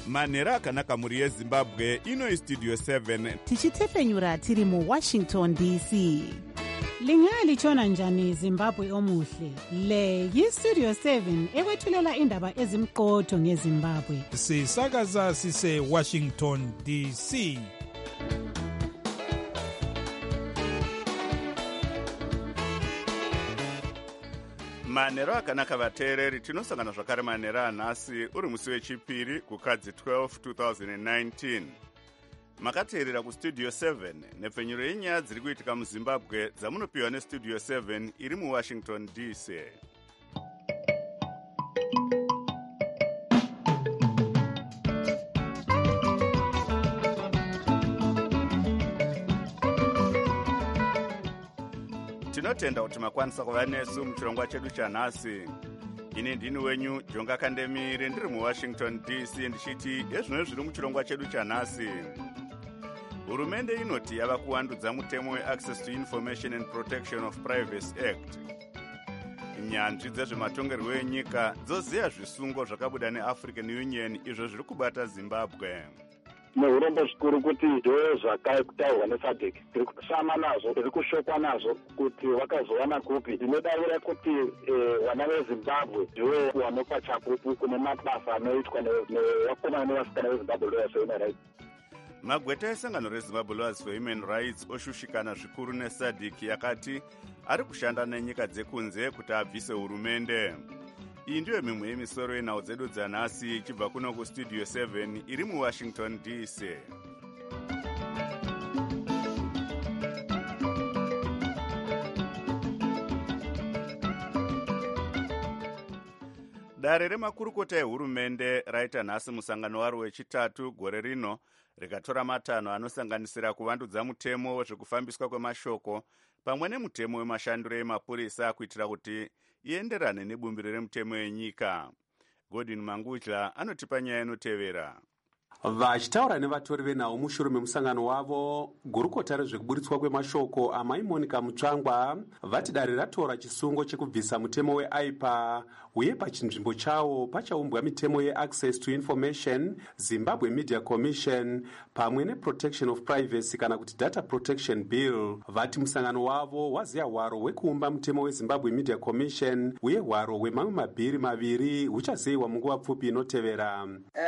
manhero akanaka mhuri yezimbabwe. Ino istudio 7 tichitefenyura tiri muwashington dc. Lingalitshona njani Zimbabwe omuhle? Le yistudio 7 ekwethulela indaba ezimqotho ngeZimbabwe. Sisakaza sise Washington DC. manhero akanaka vateereri, tinosangana zvakare manhero anhasi uri musi wechipiri kukadzi 12 2019. Makateerera kustudio 7 nepfenyuro yenyaya dziri kuitika muzimbabwe dzamunopiwa nestudio 7 iri muwashington dc. Tinotenda kuti makwanisa kuva nesu muchirongwa chedu chanhasi. Ini ndini wenyu Jonga Kandemire, ndiri muwashington dc ndichiti ezvino zviri muchirongwa chedu chanhasi. Hurumende inoti yava kuvandudza mutemo weAccess to Information and Protection of Privacy Act. Nyanzvi dzezvematongerwo enyika dzoziya zvisungo zvakabuda neAfrican Union izvo zviri kubata Zimbabwe. Neurombo zvikuru kuti ndo zvakataurwa neSADC tiri kushama nazvo, tiri kushokwa nazvo kuti vakazowana kupi. Ndinodaira kuti vana veZimbabwe ndivo vanopa chapupu kune mabasa anoitwa nevakomana nevasikana veZimbabwe Lawyers for Human Rights. Magweta esangano reZimbabwe Lawyers for Human Rights oshushikana zvikuru neSADC yakati ari kushanda nenyika dzekunze kuti abvise hurumende. Iyi ndiyo mimwe yemisoro yenhau dzedu dzanhasi ichibva kuno kustudio 7 iri muwashington dc. Dare remakurukota ehurumende raita nhasi musangano waro wechitatu gore rino, rikatora matanho anosanganisira kuvandudza mutemo wezvekufambiswa kwemashoko pamwe nemutemo wemashandiro emapurisa kuitira kuti ienderane nebumbiro remutemo yenyika. Godwin Mangudla anotipa nyaya inotevera. Vachitaura nevatori venhau mushure memusangano wavo, gurukota rezvekuburitswa kwemashoko amai Monica Mutsvangwa vati dare ratora chisungo chekubvisa mutemo weAIPA uye pachinzvimbo chawo pachaumbwa mitemo yeAccess to Information, Zimbabwe Media Commission pamwe neProtection of Privacy kana kuti Data Protection Bill. Vati musangano wavo waziya hwaro hwekuumba mutemo weZimbabwe Media Commission uye hwaro hwemamwe mabhiri maviri huchazeyiwa munguva pfupi inotevera.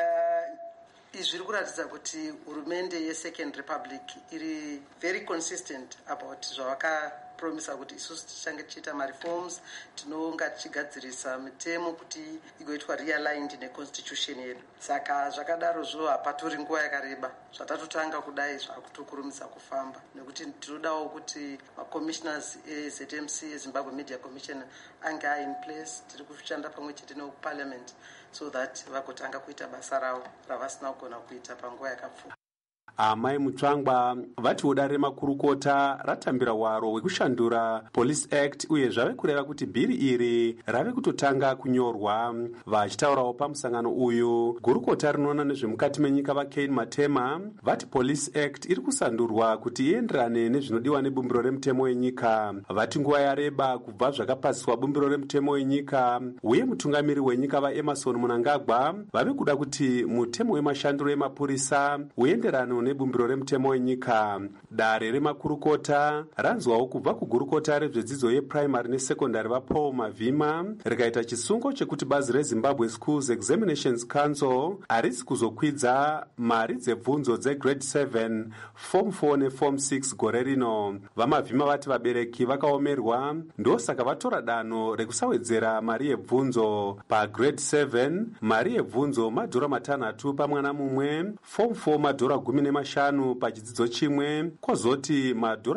Izvi zviri kuratidza kuti hurumende yeSecond Republic iri very consistent about zvavakapromisa kuti isusu tichange tichiita mareforms, tinonga tichigadzirisa mitemo kuti igoitwa realigned neconstitution yedu. Saka zvakadaro zvo hapatori nguva yakareba zvatatotanga kudai zvakutokurumidza kufamba, nekuti tinodawo kuti macommissioners eZMC eZimbabwe Media Commission ange in place. Tiri kushanda pamwe chete neparliament so that vagotanga kuita basa ravo ravasina kugona kuita panguva yakapfuura. Amai Mutsvangwa vati udare makurukota ratambira hwaro hwekushandura Police Act uye zvave kureva kuti bhiri iri rave kutotanga kunyorwa. Vachitaurawo pamusangano uyu, gurukota rinoona nezvemukati menyika vaKane Matema vati Police Act iri kusandurwa kuti ienderane nezvinodiwa nebumbiro remutemo wenyika. Vati nguva yareba kubva zvakapasiswa bumbiro remutemo wenyika uye mutungamiri wenyika vaEmerson Mnangagwa vave kuda kuti mutemo wemashandiro emapurisa uenderane nebumbiro remutemo wenyika. Dare remakurukota ranzwawo kubva kugurukota rezvedzidzo yeprimary nesekondari vaPaul Mavhima rikaita chisungo chekuti bazi reZimbabwe Schools Examinations Council harisi kuzokwidza mari dzebvunzo dzegrade 7, form 4 neform 6 gore rino. VaMavhima vati vabereki vakaomerwa ndosaka vatora danho rekusawedzera mari yebvunzo. PaGrade 7 mari yebvunzo madhora matanhatu pamwana mumwe, form 4 madhora 15 pachidzidzo chimwe, kwozoti madhora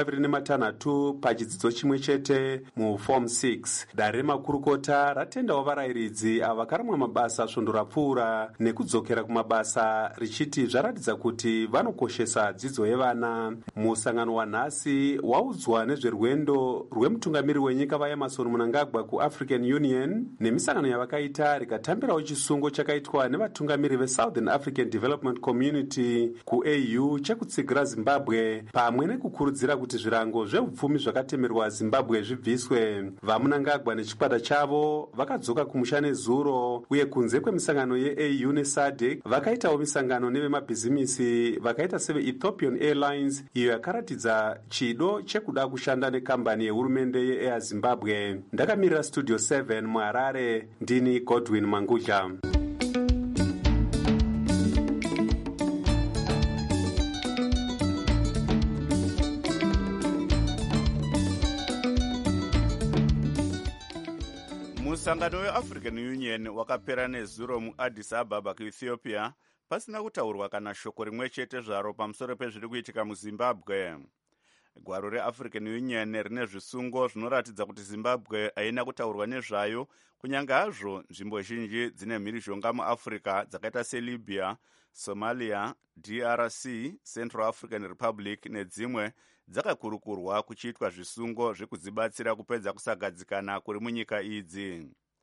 26 pachidzidzo chimwe chete muform 6. Dare remakurukota ratendawo varayiridzi ava vakaramwa mabasa svondo rapfuura nekudzokera kumabasa richiti zvaratidza kuti vanokoshesa dzidzo yevana. Musangano wanhasi waudzwa nezverwendo rwemutungamiri wenyika vaEmerson Mnangagwa kuAfrican Union nemisangano yavakaita rikatambirawo chisungo chakaitwa nevatungamiri veSouthern African Development Community kuau chekutsigira zimbabwe pamwe nekukurudzira kuti zvirango zveupfumi zvakatemerwa zimbabwe zvibviswe. Vamunangagwa nechikwata chavo vakadzoka kumusha nezuro, uye kunze kwemisangano yeau nesadc vakaitawo misangano nevemabhizimisi vakaita seveethiopian airlines, iyo yakaratidza chido chekuda kushanda nekambani yehurumende yeair zimbabwe. Ndakamirira studio 7 muharare, ndini Godwin Mangudla. Musangano weAfrican Union wakapera nezuro muAddis Ababa kuEthiopia pasina kutaurwa kana shoko rimwe chete zvaro pamusoro pezviri kuitika muZimbabwe. Gwaro reAfrican Union rine zvisungo zvinoratidza kuti Zimbabwe haina kutaurwa nezvayo, kunyange hazvo nzvimbo zhinji dzine mhirizhonga muAfrica dzakaita seLibya, Somalia, DRC, Central African Republic nedzimwe dzakakurukurwa kuchiitwa zvisungo zvekudzibatsira kupedza kusagadzikana kuri munyika idzi.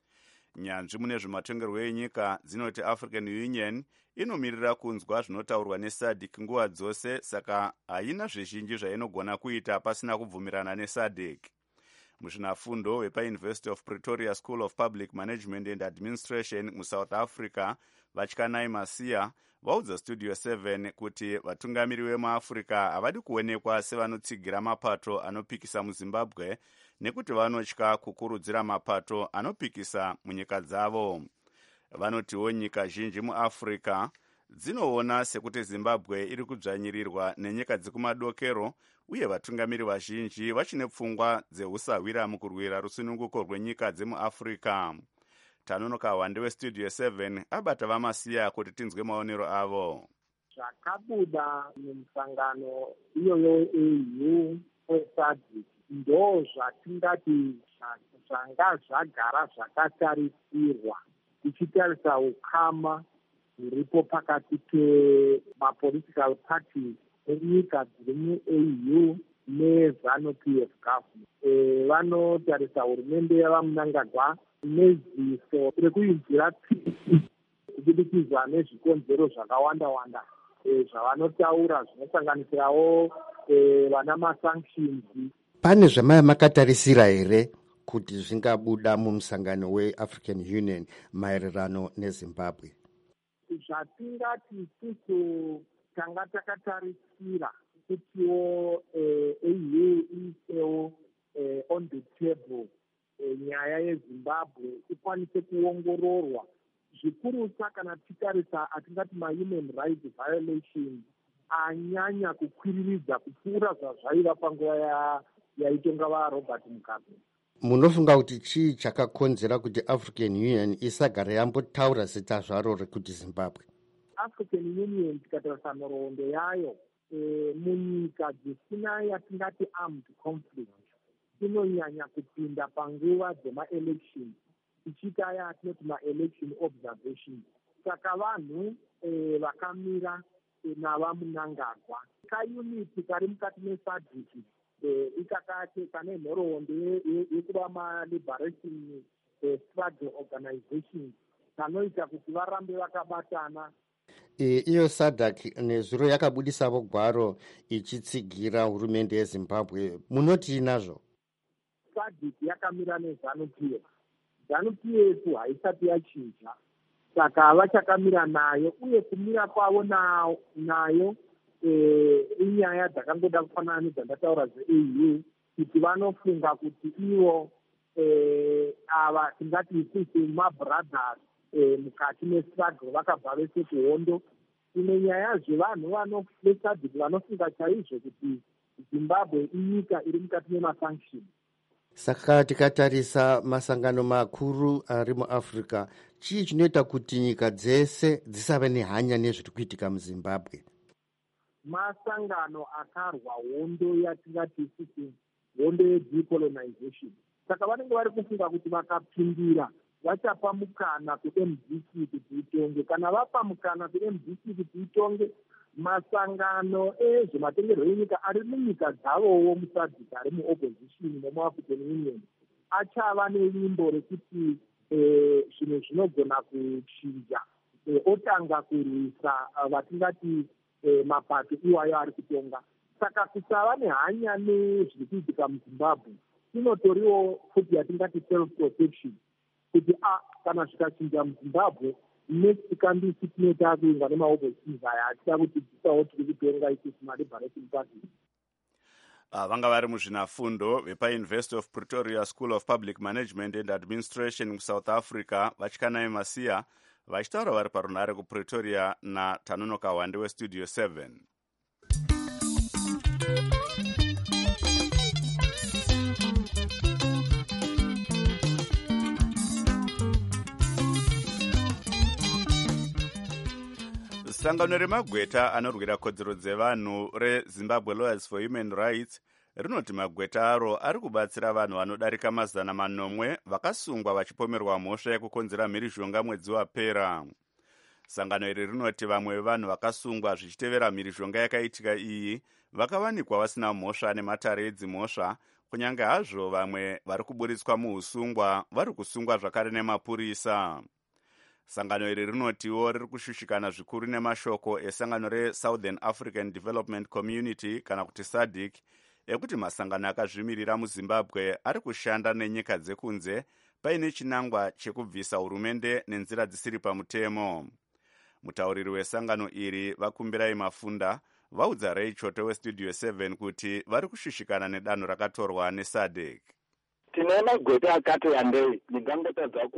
Nyanzvi mune zvematongerwo enyika dzinoti African Union inomirira kunzwa zvinotaurwa neSADC nguva dzose, saka haina zvizhinji zvainogona kuita pasina kubvumirana neSADC. Muzvinafundo wepaUniversity of Pretoria School of Public Management and Administration muSouth Africa, Vatyanai Masiya vaudza Studio 7 kuti vatungamiri vemuAfrica havadi kuonekwa sevanotsigira mapato anopikisa muZimbabwe nekuti vanotya kukurudzira mapato anopikisa munyika dzavo. Vanotiwo nyika zhinji muAfrica dzinoona sekuti Zimbabwe iri kudzvanyirirwa nenyika dzekumadokero, uye vatungamiri vazhinji vachine pfungwa dzeusahwira mukurwira rusununguko rwenyika dzemuAfrica. Tanonoka Wande weStudio 7 abata vaMasiya kuti tinzwe maonero avo. Zvakabuda mumusangano iyoyo EU weSADC ndo zvatingati zvanga zvagara zvakatarisirwa, tichitarisa ukama huripo pakati pemapolitical parties enyika dziri muAU neZANU-PF government. Vanotarisa hurumende yavamunangagwa neziso rekuinzira tsitsi kubudikidza nezvikonzero zvakawanda-wanda zvavanotaura zvinosanganisirawo vana masanctions. Pane zvamakatarisira here kuti zvingabuda mumusangano weAfrican Union maererano neZimbabwe? Zvatingati isusu tanga takatarisira kutiwo EU isewo on the table nyaya yeZimbabwe ikwanise kuongororwa zvikurusa kana titarisa atingati ma-human rights violations anyanya kukwiriridza kupfuura zvazvaiva panguva yaitonga vaRobert Mugabe. Munofunga kuti chii chakakonzera kuti African Union isagara yambotaura zita zvaro rekuti Zimbabwe? African Union tikatarisa nhoroondo yayo munyika dzisina yatingati armed conflict inonyanya kupinda panguva dzema-election ichiita yatinoti ma-election observation. Saka vanhu vakamira navamunangagwa kauniti kari mukati meSADC ikakati kane nhoroondo yekuva ma-liberation struggle organization kanoita kuti varambe vakabatana. Iyo SADC nezuro yakabudisavo gwaro ichitsigira hurumende yeZimbabwe. Munoti nazvo? SADC yakamira neZANU-PF. ZANU-PF haisati yachinja, saka vachakamira nayo, uye kumira kwavo nayo inyaya dzakangoda kufanana nedzandataura dzeEU, kuti vanofunga kuti ivo ava tingati isusu mabrothers mukati mestruggle vakabva vese kuhondo. Ine nyaya zvevanhu veSADC vanofunga chaizvo kuti Zimbabwe inyika iri mukati memasanctions. Saka tikatarisa masangano makuru ari muAfrica, chii chinoita kuti nyika dzese dzisave nehanya nezviri kuitika muZimbabwe? Masangano akarwa hondo yatingati isusu hondo yedecolonization. Saka vanenge vari kufunga kuti vakapindira vachapa mukana kuMDC kuti itonge. Kana vapa mukana kuMDC kuti itonge, masangano ezvematongerwo enyika ari munyika dzavowo muSADC ari muopposition nemuAfrican Union achava nelimbo rekuti zvinhu zvinogona kuchinja, otanga kurwisa vatingati mapato iwayo ari kutonga. Saka kusava nehanya nezviri kuitika muZimbabwe inotoriwo futi yatingati self protection, kuti kana zvikachinja muZimbabwe next kambisi tinoita kuingwa nemaoppositions aya atida kuti dzisawo tiri kutonga isusu maLiberation Party. Vanga vari muzvinafundo vepaUniversity of Pretoria School of Public Management and Administration muSouth Africa vachikanai Masiya vachitaura vari parunhare kuPretoria naTanonoka Wande weStudio 7. Sangano remagweta anorwira kodzero dzevanhu reZimbabwe Lawyers for Human Rights rinoti magweta aro ari kubatsira vanhu vanodarika 900 vakasungwa vachipomerwa mhosva yekukonzera mhirizhonga mwedzi wapera. Sangano iri rinoti vamwe vevanhu vakasungwa zvichitevera mhirizhonga yakaitika iyi vakawanikwa vasina mhosva nematare edzimhosva, kunyange hazvo vamwe vari kuburitswa muusungwa vari kusungwa zvakare nemapurisa. Sangano iri rinotiwo riri kushushikana zvikuru nemashoko esangano reSouthern African Development Community kana kuti SADC ekuti masangano akazvimirira muZimbabwe ari kushanda nenyika dzekunze paine chinangwa chekubvisa hurumende nenzira dzisiri pamutemo. Mutauriri wesangano iri Vakumbirai Mafunda vaudza Ray Chote weStudio 7 kuti vari kushushikana nedanho rakatorwa neSADC. Tine magweta akati wandei ndingangotadza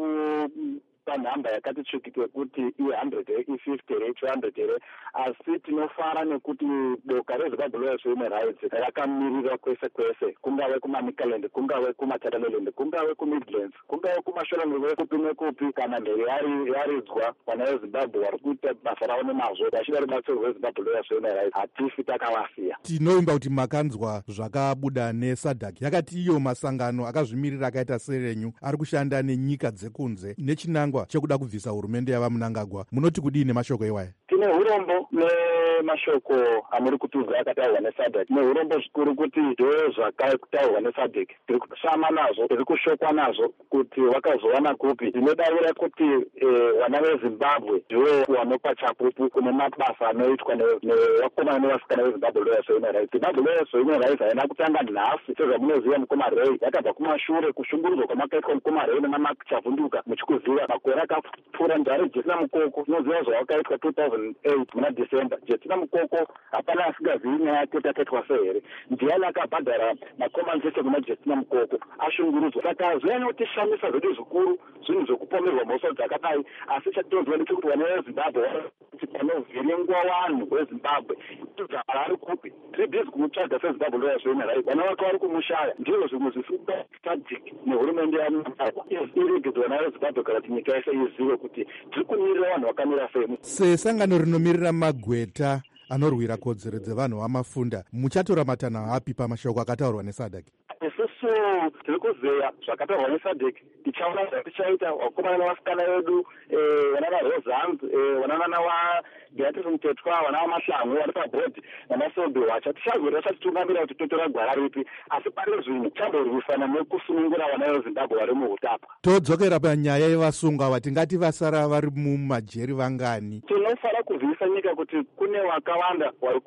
panhamba yakati tsvikike kuti i100 i50 i200 asi tinofara nekuti boka reZimbabwe Lawyers for Human Rights rakamirira kwese kwese, kungave kumaMicaland, kungave kumaTatameland, kungave kuMidlands, kungave kumashoranguve kupi nekupi, kana mberi yaridzwa vana veZimbabwe vari kuita basa ravo nemazvo vachida rubatsiro rweZimbabwe Lawyers for Human Rights hatifi takavasiya. Tinoimba kuti makanzwa zvakabuda neSADC yakati iyo masangano akazvimirira akaita serenyu ari kushanda nenyika dzekunze nechinangwa chekuda kubvisa hurumende yava Mnangagwa. Munoti kudii nemashoko iwaya? Tine urombo nemashoko amuri kutudza akataurwa neSADC. Tine urombo zvikuru kuti ndo zvakataurwa neSADC tiri kushama nazvo, tiri kushokwa nazvo kuti vakazowana kupi. Tinodavira kuti vana veZimbabwe ndivo vanopa chapupu kune mabasa anoitwa nevakomana nevasikana veZimbabwe Lawyers for Human Rights. Zimbabwe Lawyers for Human Rights haina kutanga nhasi sezvamunoziva mukoma Ray, yakabva kumashure kushungurudzwa kwamakaitwa mukoma Ray neMamark Chavunduka muchikuziva makore akapfuura njari Jesina Mukoko. Tinoziva zvawakaitwa 2008 muna December. Jesina Mukoko hapana asingazivi nyaya yake takaitwa sehere. Ndiani akabhadhara makoma zvese kuna Jesina Mukoko ashungurudzwa. Saka zvinotishamisa zvedu zvikuru zvinhu zvekupomerwa mhosva dzakadai, asi chatinoziva ndechekuti vana veZimbabwe panovhiringwa vanhu veZimbabwe vari kupi. Tiri bhizi kumutsvaga seZimbabwe Lawyers for Human Rights. Vana vake vari kumushaya. Ndizvo zvimwe zvisikuda SADC nehurumende yaMnangagwa irigidzi vana veZimbabwe kana kuti nyika yese izive kuti tiri kumirira vanhu vakamira sei. Sesangano rinomirira magweta anorwira kodzero dzevanhu vamafunda, muchatora matanho api pamashoko akataurwa neSADC? Isusu tiri kuzeya zvakataurwa neSADC, tichaona zvatichaita vakomana nevasikana vedu, vana vaRosans, vana Beatrice Mtetwa, vana vaMahlangu vari pabhodhi namaSobe Wacha. Tichagorera chatitungamira kuti totora gwara ripi, asi pane zvinhu tichagorwisana nekusunungura vana veZimbabwe vari muhutapa. Todzokera panyaya yevasungwa vatingati vasara vari mumajeri vangani? Tinofara kuzivisa nyika kuti kune vakawanda vari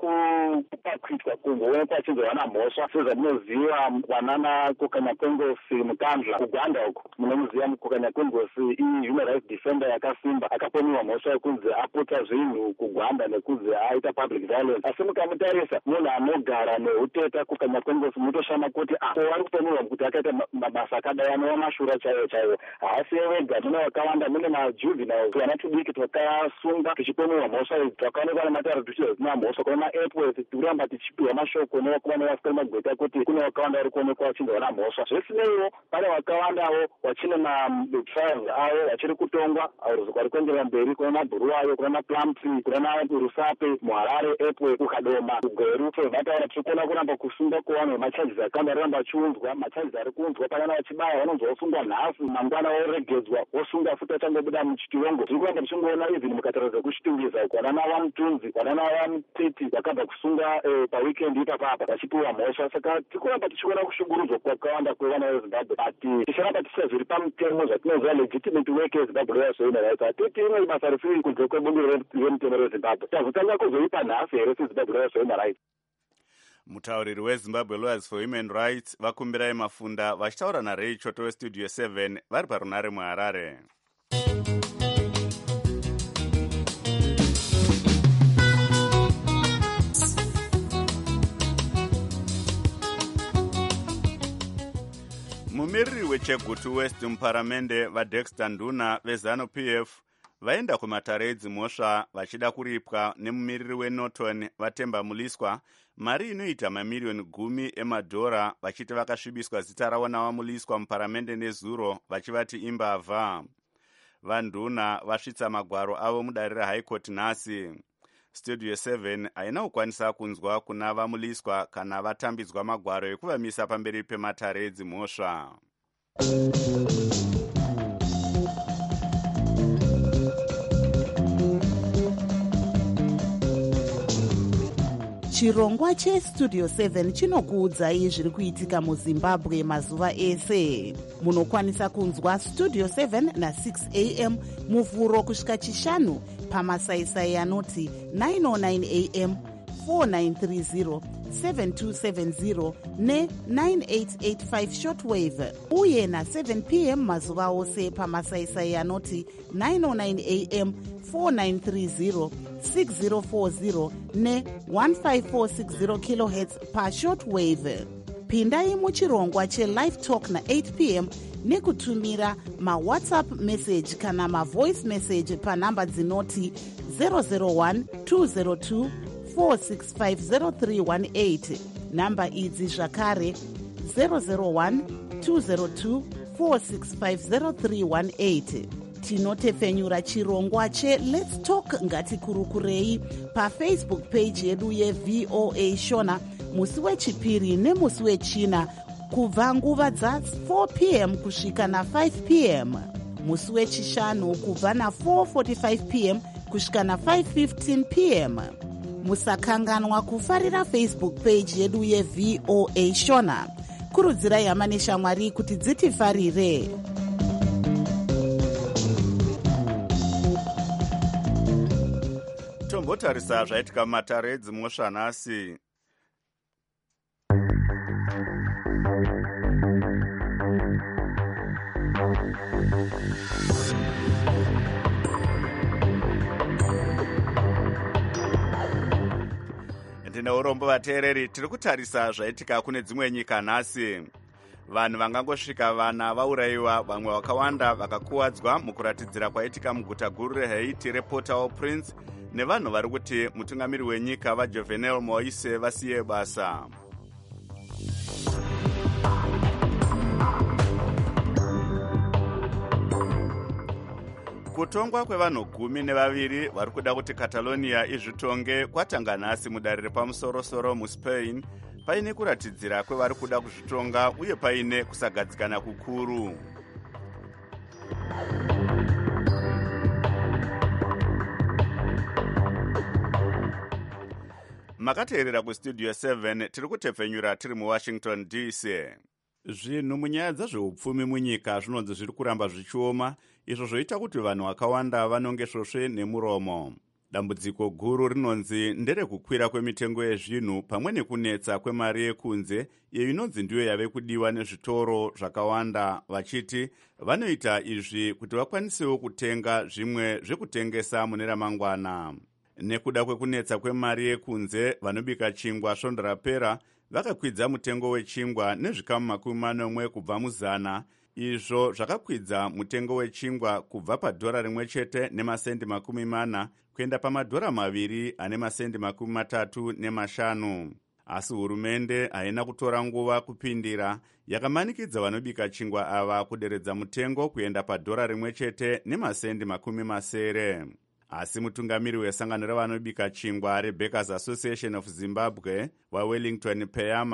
kuitwa kungoonekwa vachinzovana mhosva sezvamunoziva vanana Kokanyakwengosi Mukandla kuGwanda uko. Munomuziva Kokanyakwengosi i-human rights defender yakasimba, akapomiwa mhosva yekunzi aputsa zvinhu kuGwanda nekunzi aita public violence. Asi mukamutarisa munhu anogara neuteta Kokanyakwengosi mutoshama kuti vari kupomiwa kuti akaita mabasa akadai anova mashura chaiwo chaiwo. Haasi wega, mune vakawanda, mune majuveniles vana tudiki twakasunga tichipomiwa mhosva idzi, twakaonekwa nematare tuchizina mhosva. Kuna maAirports tikuramba tichipiwa mashoko nevakomana nevasikana magweta kuti kune vakawanda vari kuonekwa vachinzovana mhosva. Zvesineiwo pane vakawandawo vachine matrials avo vachiri kutongwa vari kuenderera mberi. Kuna maBuruwayo, kuna maPlumtree, kuna Rusape, muHarare Airport, kuKadoma, kuGweru. Vataura tiri kuona kuramba kusungwa kwevanhu vemacharges akawanda aramba achiunzwa. Macharges ari kuunzwa panyana vachibaya vanonzi vosungwa nhasi, mangwana voregedzwa, vosungwa futi vachangobuda muchitirongo. Tiri kuramba tichingoona even mukataura vachipingiza uko vanana vamutunzi vanana vamuteti vakabva kusunga paweekend ipapapa vachipiwa mhosva. Saka tikuramba tichiona kushungurudzwa kwakawanda kwevana vezimbabwe ati ticharamba tisazviri pamutemo zvatinoziva legitimate work yezimbabwe lawyers for human rights hatiti imwe basa risiri kunze kwebundiro remutemo rezimbabwe tazotanga kuzoipa nhasi here sezimbabwe lawyers for human rights. Mutauriri weZimbabwe Lawyers for Human Rights vakumbirai Mafunda vachitaura naRay Choto weStudio 7 vari parunare muHarare. Mumiriri weChegutu West muparamende vaDexter Nduna veZANU-PF vaenda kumatare edzimhosva vachida kuripwa nemumiriri weNorton Vatemba Muliswa mari inoita mamiliyoni 10 emadhora vachiti vakasvibiswa zita ravo navamuliswa muparamende nezuro vachivati imbavha. VaNduna vasvitsa magwaro avo mudare reHigh Court nhasi. Studio 7 haina kukwanisa kunzwa kuna vamuliswa kana vatambidzwa magwaro ekuvamisa pamberi pematare edzimhosva. chirongwa chestudio 7 chinokuudzai zviri kuitika muzimbabwe mazuva ese. Munokwanisa kunzwa studio 7 na6 am muvhuro kusvika chishanu pamasaisai anoti 909 am 4930 7270 ne9885 shortwave uye na7 pm mazuva ose pamasaisai anoti 909 am 4930 6040 ne1540 kHz pashortwave. Pindai muchirongwa chelive talk na8 pm nekutumira mawhatsapp message kana mavoice message panhamba dzinoti 001 202 4650318. Namba idzi zvakare 001 202 4650318. Tinotefenyura chirongwa cheLet's Talk ngatikurukurei pafacebook page yedu yeVOA Shona musi wechipiri nemusi wechina kubva nguva dza4 pm kusvika na5 pm, musi wechishanu kubva na4:45 pm kusvika na5:15 pm. Musakanganwa kufarira Facebook page yedu yeVOA Shona. Kurudzirai hama neshamwari kuti dzitifarire. Tombotarisa zvaitika mumatare edzimhosva nhasi. Ndine urombo vateereri, tiri kutarisa zvaitika kune dzimwe nyika nhasi. Vanhu vangangosvika vana vaurayiwa, vamwe vakawanda vakakuwadzwa mukuratidzira kwaitika muguta guru reHaiti rePort-au-Prince nevanhu vari kuti mutungamiri wenyika vaJovenel Moise vasiye basa. Kutongwa kwevanhu 12 vari kuda kuti Catalonia izvitonge kwatanga nhasi mudare repamusoro-soro muSpain, paine kuratidzira kwevari kuda kuzvitonga uye paine kusagadzikana kukuru. Makateerera kuStudio 7 tiri kutefenyura tiri muWashington DC. Zvinhu munyaya dzezveupfumi munyika zvinonzi zviri kuramba zvichioma, izvo zvoita kuti vanhu vakawanda vanonge svosve nemuromo. Dambudziko guru rinonzi nderekukwira kwemitengo yezvinhu pamwe nekunetsa kwemari yekunze, iyo inonzi ndiyo yave kudiwa nezvitoro zvakawanda, vachiti vanoita izvi kuti vakwanisewo kutenga zvimwe zvekutengesa mune ramangwana. Nekuda kwekunetsa kwemari yekunze, vanobika chingwa svondo rapera vakakwidza mutengo wechingwa nezvikamu 40 kubva muzana. Izvo zvakakwidza mutengo wechingwa kubva padhora rimwe chete nemasendi 40 kuenda pamadhora 2 ane masendi 35. Asi hurumende haina kutora nguva kupindira, yakamanikidza vanobika chingwa ava kuderedza mutengo kuenda padhora rimwe chete nemasendi 70. Asi mutungamiri wesangano revanobika chingwa reBakers Association of Zimbabwe waWellington Peyama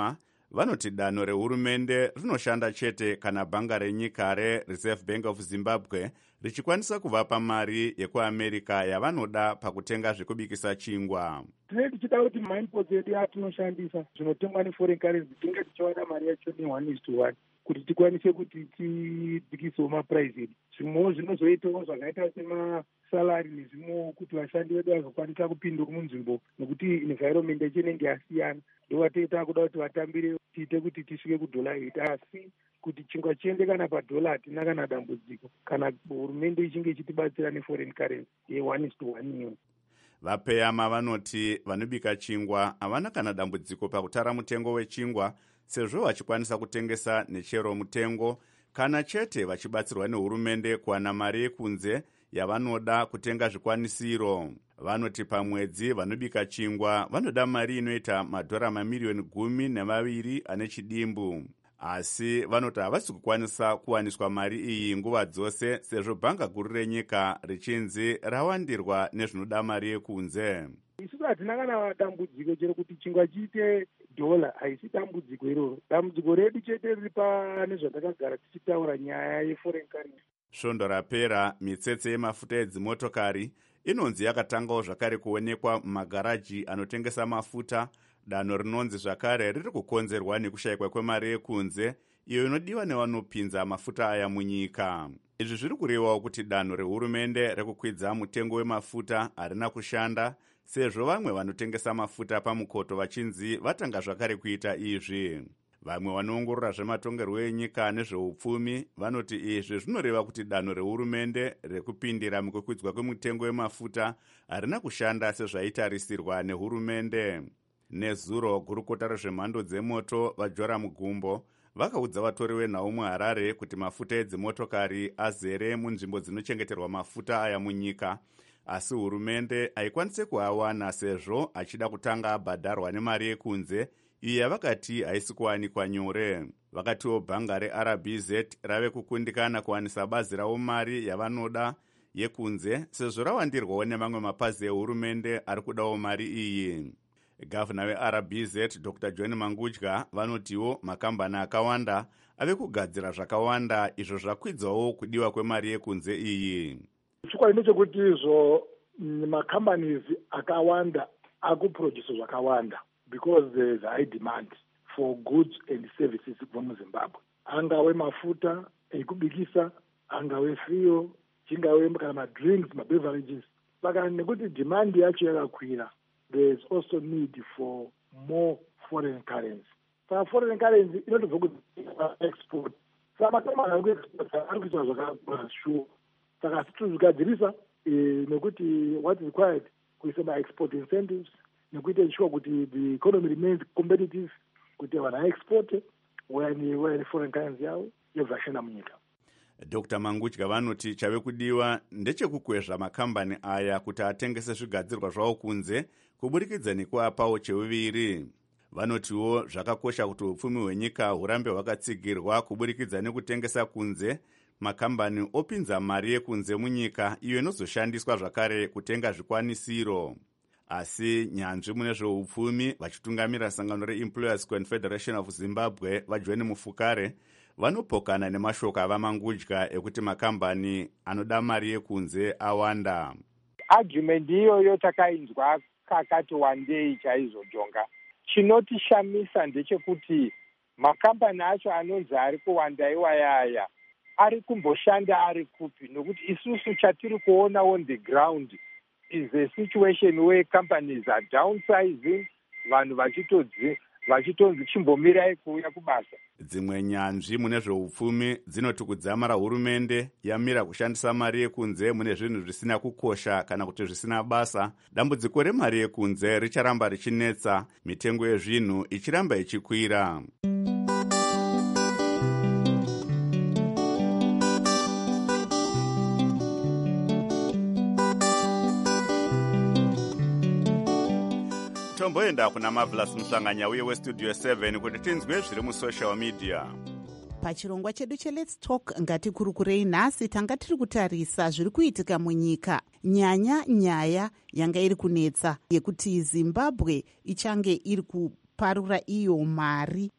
vanoti danho rehurumende rinoshanda chete kana bhanga renyika reReserve Bank of Zimbabwe richikwanisa kuvapa mari yekuamerica yavanoda pakutenga zvekubikisa chingwa. Tinenge tichida kuti mainpots edu atinoshandisa zvinotengwa neforeign currency tinge tichiwana mari yacho ne1:1 kuti tikwanise kuti tidzikisewo mapuraizi edu. Zvimwewo zvinozoitawo zvakaita semasalari nezvimwewo kuti vashandi vedu vazokwanisa kupindura munzvimbo nekuti environment yacho inenge yasiyana. Ndovatoita kuda kuti vatambire tiite kuti tisvike $8 asi kuti chingwa chiende kana padhola hatina kana dambudziko kana hurumende ichinge ichitibatsira neforeign currency ye1:1 iyo. Vapeyama vanoti vanobika chingwa havana kana dambudziko pakutara mutengo wechingwa sezvo vachikwanisa kutengesa nechero mutengo kana chete vachibatsirwa nehurumende kuwana mari yekunze yavanoda kutenga zvikwanisiro. Vanoti pamwedzi vanobika chingwa vanoda mari inoita $12 million ane chidimbu. Asi vanoti havasi kukwanisa kuwaniswa mari iyi nguva dzose sezvo bhanga guru renyika richinzi rawandirwa nezvinoda mari yekunze. Isu hatina kana dambudziko chero kuti chingwa chiite $, haisi dambudziko iroro. Dambudziko redu chete riri pane zvatakagara tichitaura nyaya yeforeign currency. Svondo rapera mitsetse yemafuta edzimotokari inonzi yakatangawo zvakare kuonekwa mumagaraji anotengesa mafuta. Danho rinonzi zvakare riri kukonzerwa nekushayikwa kwemari yekunze iyo inodiwa nevanopinza mafuta aya munyika. Izvi zviri kurevawo kuti danho rehurumende rekukwidza mutengo wemafuta harina kushanda sezvo vamwe vanotengesa mafuta pamukoto vachinzi vatanga zvakare kuita izvi. Vamwe vanoongorora zvematongerwo enyika nezveupfumi vanoti izvi zvinoreva kuti danho rehurumende rekupindira mukukwidzwa kwemutengo wemafuta harina kushanda sezvaitarisirwa nehurumende. Nezuro gurukota rezvemhando dzemoto vaJoram Gumbo vakaudza vatori venhau muHarare kuti mafuta edzimotokari azere munzvimbo dzinochengeterwa mafuta aya munyika, asi hurumende haikwanise kuawana sezvo achida kutanga abhadharwa nemari yekunze iyo yavakati haisi kuwanikwa nyore. Vakatiwo bhanga reRBZ rave kukundikana kuwanisa bazi ravo mari yavanoda yekunze sezvo rawandirwawo nemamwe mapazi ehurumende ari kudawo mari iyi. Gavana weRBZ Dr. John Mangudya vanotiwo makambani akawanda ave kugadzira zvakawanda izvo zvakwidzawo kudiwa kwemari yekunze iyi. Chikwadi ndechekuti izvo macompanies akawanda akuproduce zvakawanda because there is high demand for goods and services from Zimbabwe. Angave mafuta ekubikisa, angave fuel, chingave kana madrinks, mabeverages. Saka nekuti demand yacho yakakwira, there is also need for more foreign currency. Saka foreign currency inotobva kuti export. Saka makamani ekuexport arikuita zvakakura sure. Saka situzvigadzirisa nekuti what is required kuisa ma-export incentives nekuita ensure kuti the economy remains competitive kuti vanhu aexporte wayani foreign currency yavo yobvashanda munyika. Dr. Mangudya vanoti chave kudiwa ndechekukwezva makambani aya kuti atengese zvigadzirwa zvavo kunze kuburikidza nekuapawo cheuviri. Vanotiwo zvakakosha kuti upfumi hwenyika hurambe hwakatsigirwa kuburikidza nekutengesa kunze makambani opinza mari yekunze munyika iyo inozoshandiswa zvakare kutenga zvikwanisiro. Asi nyanzvi mune zveupfumi vachitungamira sangano reEmployers Confederation of Zimbabwe vaJohn Mufukare vanopokana nemashoko avamangudya ekuti makambani anoda mari yekunze awanda. Argument iyoyo takainzwa kakati wandei chaizvo Jonga. Chinotishamisa ndechekuti makambani acho anonzi ari kuwanda iwayaya ari kumboshanda ari kupi, nokuti isusu chatiri kuona on the ground is a situation where companies are downsizing, vanhu vachitonzi chimbomirai kuuya kubasa. Dzimwe nyanzvi mune zveupfumi dzinoti kudzamara hurumende yamira kushandisa mari yekunze mune zvinhu zvisina kukosha kana kuti zvisina basa, dambudziko remari yekunze richaramba richinetsa, mitengo yezvinhu ichiramba ichikwira. Tomboenda kuna Marvelous Mhlanganya uye westudio 7 kuti tinzwe zviri musocial media. Pachirongwa chedu cheLet's Talk ngatikurukurei nhasi tanga tiri kutarisa zviri kuitika munyika. Nyaya yanga iri kunetsa yekuti Zimbabwe ichange iri kuparura iyo mari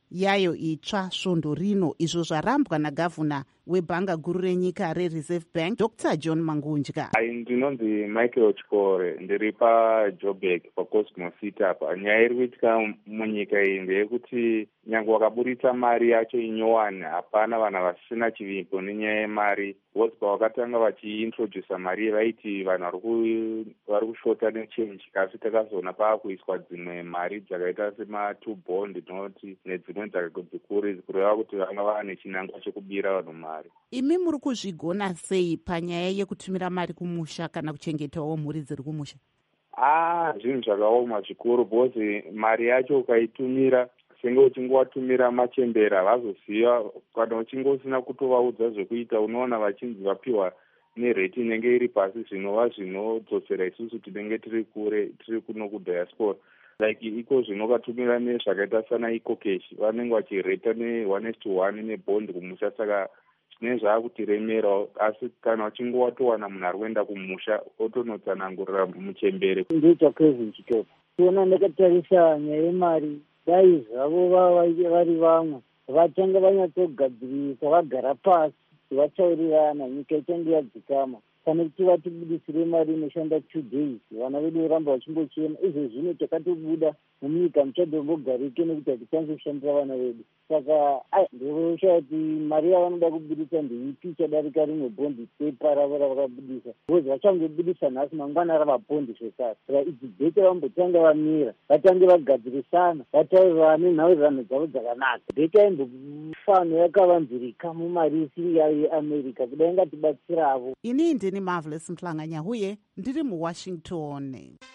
yayo itsva svondo rino, izvo zvarambwa nagavhuna webhanga guru renyika rereserve bank Dr John Mangunja. Ndinonzi Michael Chikore, ndiri paJoburg paCosmo City apa. Nyaya iri kuitika munyika iyi ndeyekuti nyange wakaburitsa mari yacho inyowani, hapana vanhu vasina chivimbo nenyaya yemari. Vose pavakatanga vachiintrodusa mari vaiti vanhu vari kushota nechange, kasi takazoona paakuiswa dzimwe mari dzakaita sema2 bond noti nedzimwe dzikuru kureva kuti vanga vane chinangwa chekubira vanhu mari. Imi muri kuzvigona sei panyaya yekutumira mari kumusha kana kuchengetawo mhuri dziri kumusha? Zvinhu zvakaoma zvikuru, bhozi mari yacho ukaitumira senge uchinge watumira machembera vazoziva, kana uchinge usina kutovaudza zvekuita unoona vachinzi vapiwa nereti inenge iri pasi, zvinova zvinodzosera isusu tinenge tiri kure, tiri kuno kudiaspora. Like iko zvinokatumira nezvakaita sana iko cash, vanenge vachireta ne1:1 nebond kumusha, saka zvinenge zvaakutiremerawo. Asi kana uchinge watowana munhu ari kuenda kumusha otonotsanangurira muchembere. Ndoita Kevin Chitopa. Tiona ndakatarisa nyaya yemari, dai zvavo vari vamwe vatanga vanyatsogadzirisa, vagara pasi vachaurirana, nyika ichange yadzikama. Kana kuti vatibudisire mari inoshanda 2 days, vana vedu voramba vachimbochema. Izvo zvino takatobuda munyika muchadombogarike nekuti hatikwanisi kushandira vana vedu. Saka ndosha kuti mari yavanoda kubudisa ndeipi ichadarika rimwe bhondi pepa ravo ravakabudisa. Bozi vachangobudisa nhasi, mangwana ravabhondi zvekare. Saka idzi bheke vambotanga vamira, vatange vagadzirisana, vataurirane nhaurirano dzavo dzakanaka. Bheke aimbofano yakavanzirika mumari isiri yayo yeAmerica, kudai ngatibatsiravo. Ini ndini Marvelous Mhlanganya, huye ndiri muWashington.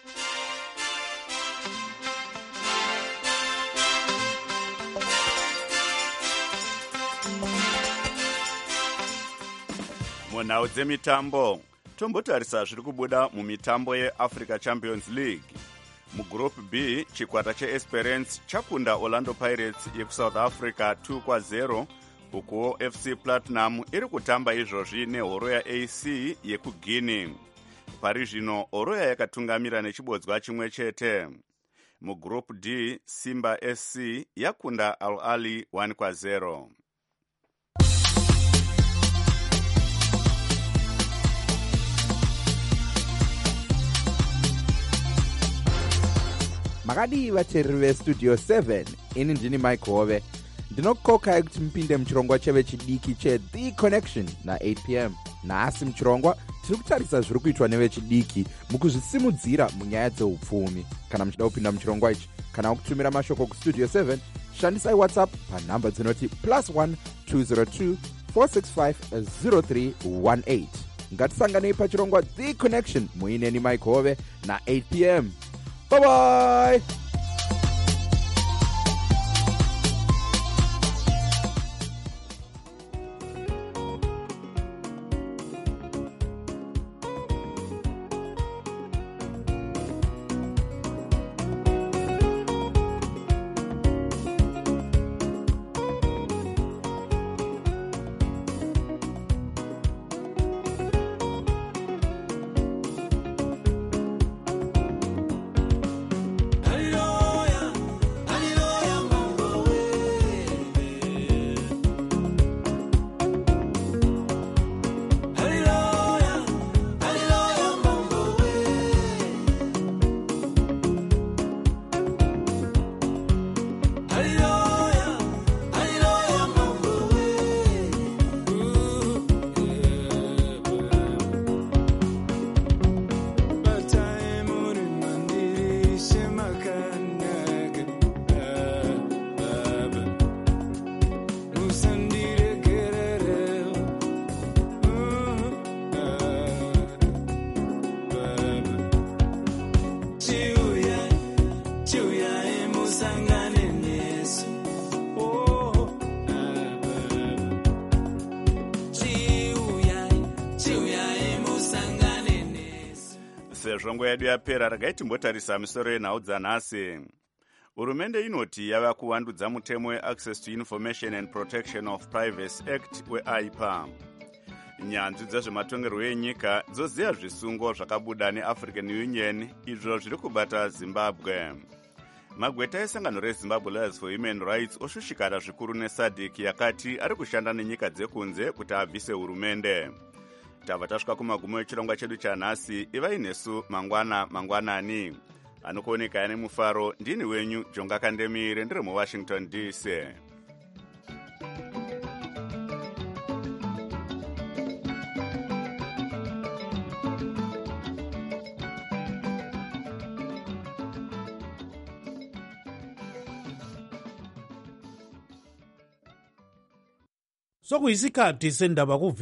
Munhau dzemitambo, tombotarisa zviri kubuda mumitambo yeAfrica Champions League. Mugroup B, chikwata cheEsperance chakunda Orlando Pirates yekuSouth Africa 2-0, ukuwo FC Platinum iri kutamba izvozvi neHoroya AC yekuGuinea. Pari zvino Horoya yakatungamira nechibodzwa chimwe chete. Mugroup D, Simba SC yakunda Al Ahly 1-0. Makadi vateereri vestudio 7, ini ndini Mike Hove. Ndinokokai kuti mpinde muchirongwa cheve chidiki cheThe Connection na8 p.m. Nhasi muchirongwa tiri kutarisa zviri kuitwa nevechidiki mukuzvisimudzira munyaya dzeupfumi. Kana muchida kupinda muchirongwa ichi kana kutumira mashoko kustudio 7, shandisai WhatsApp panhamba dzinoti +1 202 465 0318. Ngatisanganei pachirongwa The Connection muineni Mike Hove na8 p.m. Bye bye. Sezvongo yedu yapera, regai timbotarisa misoro yenhau dzanhasi. Hurumende inoti yava kuvandudza mutemo weAccess to Information and Protection of Privacy Act weAIPA. Nyanzvi dzezvematongerwo enyika dzoziva zvisungo zvakabuda neAfrican Union izvo zviri kubata Zimbabwe. magweta esangano rezimbabwe lawyers for human rights oshushikana zvikuru nesadc yakati ari kushanda nenyika dzekunze kuti abvise hurumende. Tabva tasvika kumagumo echirongwa chedu chanhasi. Ivai nesu mangwanani anokuoneka ane mufaro. Ndini wenyu Jonga Kandemire, ndiri muWashington DC. sokuyisikhathi sendaba